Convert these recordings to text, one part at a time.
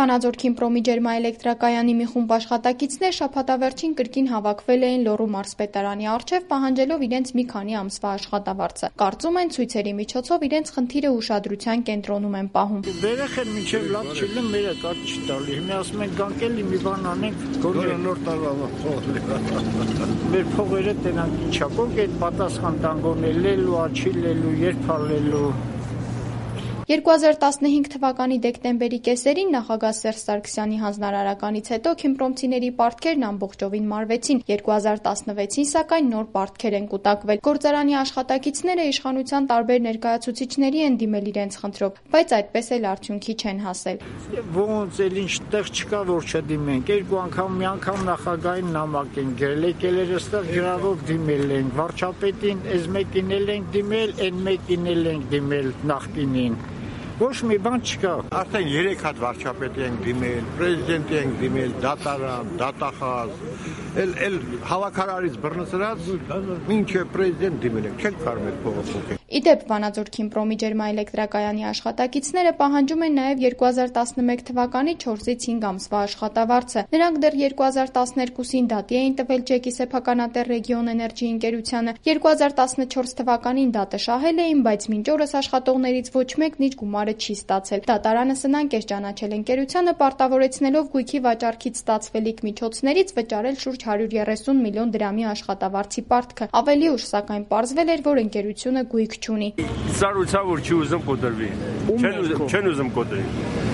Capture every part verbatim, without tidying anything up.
Վանաձոր Քիմպրոմի ջերմաէլեկտրակայանի մի խումբ աշխատակիցներ շաբաթավերջին կրկին հավաքվել էին Լոռու մարզպետարանի առջև պահանջելով իրենց մի քանի ամսվա աշխատավարձը։ Կարծում են ցույցերի միջոցով իրենց խնդիրը ուշադրության կենտրոնում են պահում։ Երեխեն մինչև լավ չլինի մերը կարճ չտալի։ Հիմա ասում են գանք էլի մի բան անենք, գործը նոր տարվա փոխել։ Մեր փողերը տենանք ինչա, կոնք այդ պատասխան տանգոն լելու, աչի լելու, երբ հալելու։ երկու հազար տասնհինգ թվականի դեկտեմբերի կեսերին նախագահ Սերժ Սարգսյանի հանձնարարականից հետո քիմպրոմցիների պարտքերն ամբողջովին մարվեցին։ երկու հազար տասնվեցին սակայն նոր պարտքեր են կուտակվել։ Գործարանի աշխատակիցները իշխանության տարբեր ներկայացուցիչների են դիմել իրենց խնդրով, բայց այդպես էլ արդյունքի չեն հասել։ Ոնց էլ ինչ տեղ չկա, որ չդիմենք։ Երկու անգամ մի անգամ նախագահին նամակ են գրել, եկել էր այստեղ գրավոր դիմել ենք, վարչապետին էս մեկին էլ ենք դիմել, այն մեկին էլ ենք դիմել նախկինին։ Ոչ մի բան չկա։ Արդեն երեք հատ վարչապետի ենք դիմել, պրեզիդենտի ենք դիմել, դատարան, դատախազ, էլ էլ հավաքարարից բռնցրած, մինչև պրեզիդենտ դիմել ենք, չենք կարող փողը փոխել։ Իդեպ Վանաձոր Քիմպրոմի ջերմաէլեկտրակայանի աշխատակիցները պահանջում են նաև երկու հազար տասնմեկ թվականի չորսից հինգ ամսվա աշխատավարձը։ Նրանք դեռ երկու հազար տասներկուսին դատի էին տվել ջեկի սեփականատեր Ռեգիոն էներգի ընկերությանը, երկու հազար տասնչորս թվականին դատը շահել էին, բայց մինչ օրս աշխատողներից ոչ մեկն իր գումարը չի ստացել։ Դատարանը սնանկ էր ճանաչել ընկերությանը, պարտավորեցնելով գույքի վաճառքից ստացվելիք միջոցներից վճարել շուրջ հարյուր երեսուն միլիոն դրամի աշխատավարձի պարտքը։ Ավելի ուշ սակայն պարզվել էր, որ ընկերությունը գույք չունի։ Սարուցա որ չի ուզում կոտրվի։ Չեն ուզում կոտրի։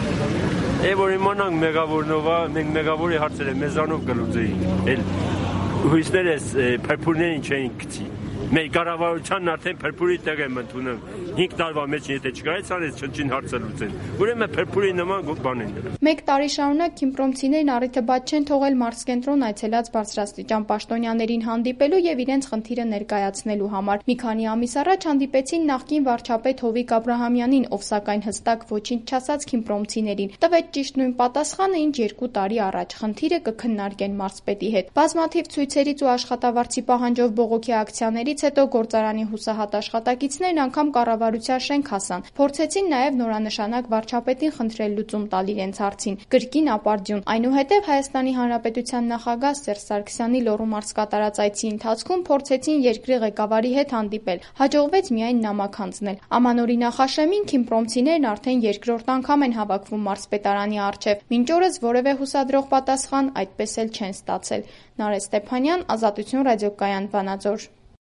Է որ իմանանք մեգավորնովա, մենք մեգավորի հարցերը մեզանով կլուծեինք։ Էլ հույսներս փրփուրներին չէին գցի։ Մեր կառավարությանն արդեն փրփուրի տեղ եմ ընդունում։ հինգ տարվա մեջ եթե չկարեց արեց չնչին հարցը լուծեն։ Ուրեմն փրփուրի նման բան են դրա։ Մեկ տարի շարունակ քիմպրոմցիներն առիթը բաց չեն թողել մարզկենտրոն այցելած բարձրաստիճան պաշտոնյաներին հանդիպելու եւ իրենց խնդիրը ներկայացնելու համար։ Մի քանի ամիս առաջ հանդիպեցին նախկին վարչապետ Հովիկ Աբրահամյանին, ով սակայն հստակ ոչինչ չասաց քիմպրոմցիներին։ Տվեց ճիշտ նույն պատասխանը, ինչ երկու տարի առաջ։ Խնդիրը կքննարկեն մարզպետի հետ։ Բազմաթիվ ցույցերից ու աշխատավարձի պահանջով բողոքի ակցիաներից հետո գործարանի հուսահատ աշխատակիցներն անգամ կառավարության շենք հասան։ Փորձեցին նաև նորանշանակ վարչապետին խնդրել լուծում տալ իրենց հարցին։ Կրկին ապարդյուն։ Այնուհետև Հայաստանի Հանրապետության նախագահ Սերժ Սարգսյանի Լոռու մարզ կատարած այցի ընթացքում փորձեցին երկրի ղեկավարի հետ հանդիպել։ Հաջողվեց միայն նամակ հանձնել։ Ամանորի նախաշեմին քիմպրոմցիներն արդեն երկրորդ անգամ են հավաքվում մարզպետարանի առջև։ Մինչ օրս որևէ հուսադրող պատասխան այդպես էլ չեն ստացել։ Նարէ Ստեփանյան, Ազատություն ռադիոկայան, Վանաձոր։